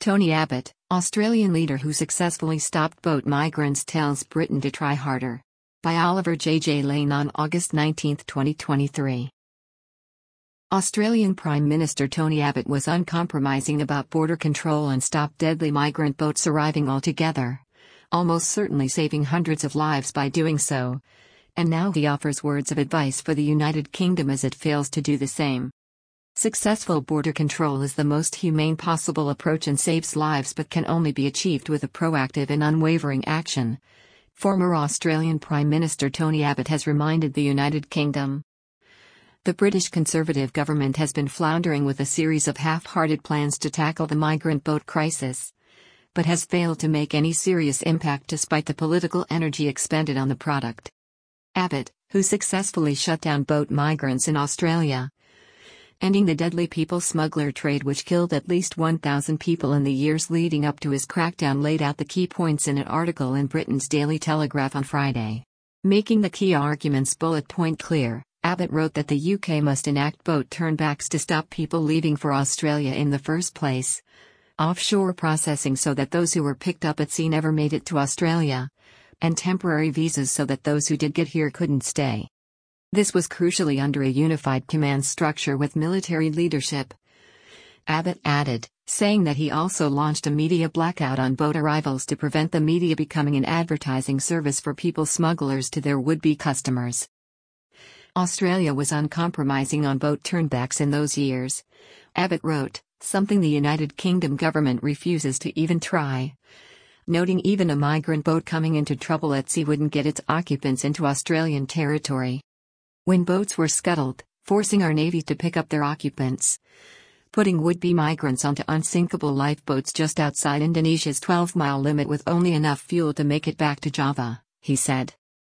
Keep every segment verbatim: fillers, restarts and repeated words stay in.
Tony Abbott, Australian leader who successfully stopped boat migrants, tells Britain to try harder. By Oliver J J Lane on August nineteenth, twenty twenty-three. Australian Prime Minister Tony Abbott was uncompromising about border control and stopped deadly migrant boats arriving altogether, almost certainly saving hundreds of lives by doing so. And now he offers words of advice for the United Kingdom as it fails to do the same. Successful border control is the most humane possible approach and saves lives, but can only be achieved with a proactive and unwavering action. Former Australian Prime Minister Tony Abbott has reminded the United Kingdom. The British Conservative government has been floundering with a series of half-hearted plans to tackle the migrant boat crisis, but has failed to make any serious impact despite the political energy expended on the product. Abbott, who successfully shut down boat migrants in Australia, ending the deadly people smuggler trade which killed at least one thousand people in the years leading up to his crackdown, laid out the key points in an article in Britain's Daily Telegraph on Friday. Making the key arguments bullet point clear, Abbott wrote that the U K must enact boat turnbacks to stop people leaving for Australia in the first place, offshore processing so that those who were picked up at sea never made it to Australia, and temporary visas so that those who did get here couldn't stay. This was crucially under a unified command structure with military leadership, Abbott added, saying that he also launched a media blackout on boat arrivals to prevent the media becoming an advertising service for people smugglers to their would-be customers. Australia was uncompromising on boat turnbacks in those years, Abbott wrote, something the United Kingdom government refuses to even try, noting even a migrant boat coming into trouble at sea wouldn't get its occupants into Australian territory. When boats were scuttled, forcing our Navy to pick up their occupants, putting would-be migrants onto unsinkable lifeboats just outside Indonesia's twelve-mile limit with only enough fuel to make it back to Java, he said.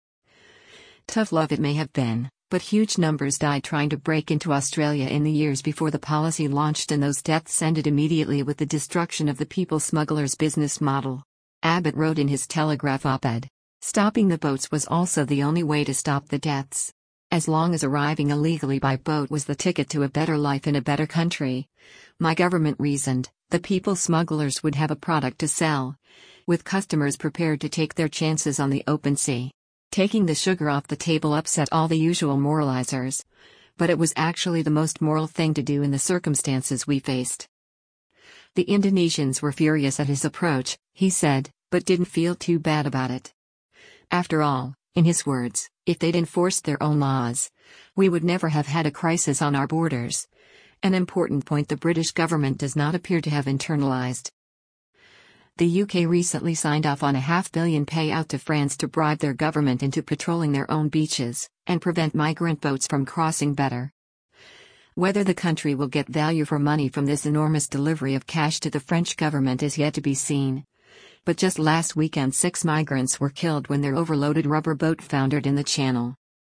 Tough love it may have been, but huge numbers died trying to break into Australia in the years before the policy launched, and those deaths ended immediately with the destruction of the people smugglers' business model. Abbott wrote in his Telegraph op-ed, stopping the boats was also the only way to stop the deaths. As long as arriving illegally by boat was the ticket to a better life in a better country, my government reasoned, the people smugglers would have a product to sell, with customers prepared to take their chances on the open sea. Taking the sugar off the table upset all the usual moralizers, but it was actually the most moral thing to do in the circumstances we faced. The Indonesians were furious at his approach, he said, but didn't feel too bad about it. After all, in his words, if they'd enforced their own laws, we would never have had a crisis on our borders. An important point the British government does not appear to have internalized. The U K recently signed off on a half-billion payout to France to bribe their government into patrolling their own beaches, and prevent migrant boats from crossing better. Whether the country will get value for money from this enormous delivery of cash to the French government is yet to be seen. But just last weekend six migrants were killed when their overloaded rubber boat foundered in the Channel.